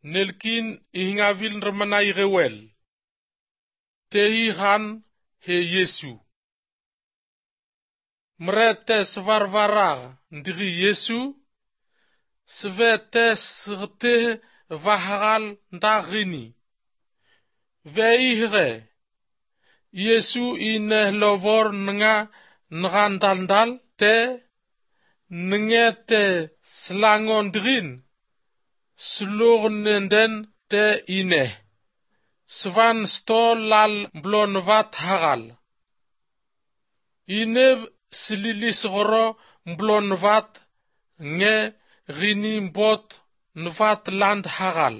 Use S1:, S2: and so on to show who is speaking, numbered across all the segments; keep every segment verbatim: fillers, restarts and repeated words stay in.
S1: nelkin ihingavil nremanay rewel. Tehihan he Yesu. Mrete svarvarar ndiri Yesu, svete srte vaharal ndagini. Veihre, Yesu ine lovor nga ngandaldal te, ngete slangondrin, slurnenden te ine. Svan stolal blonvat hagal. Ineb slilisgoro blonvat nge ginimbot nvat land hagal.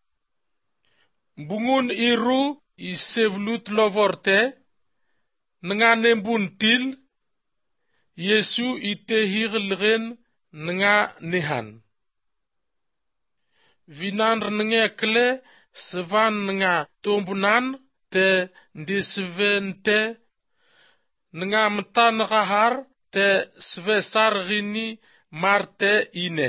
S1: Bungun iru isevlut lovorte, nga nembuntil, Yesu itehirlgen nga nihan. Vinandr nga kle, svan nga tombunan te ndisvente, nga mtan gahar te svesar gini marte ine.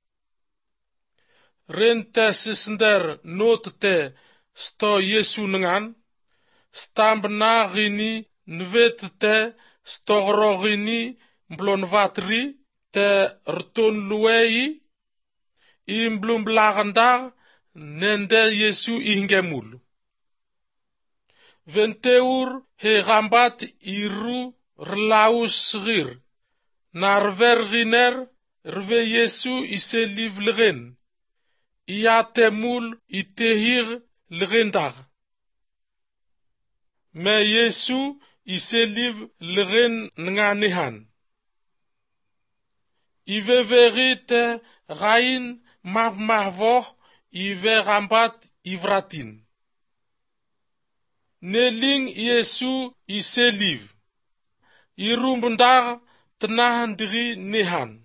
S1: Rente sisnder not te sto Yesu ngan, stambna gini nvet te stogro gini blonvatri te rton luei, imblumblagandag nende Yesu ingemul. Venteur he gambat iru rlaus sgir, narver giner rve Yesu iseliv lgen, iatemul itehir lgendag. Me Yesu iseliv lgen nganihan. Ive verite gain map mahvoh ive gambat ivratin. Neling Yesu iseliv. Irumbundar tenahandiri nihan.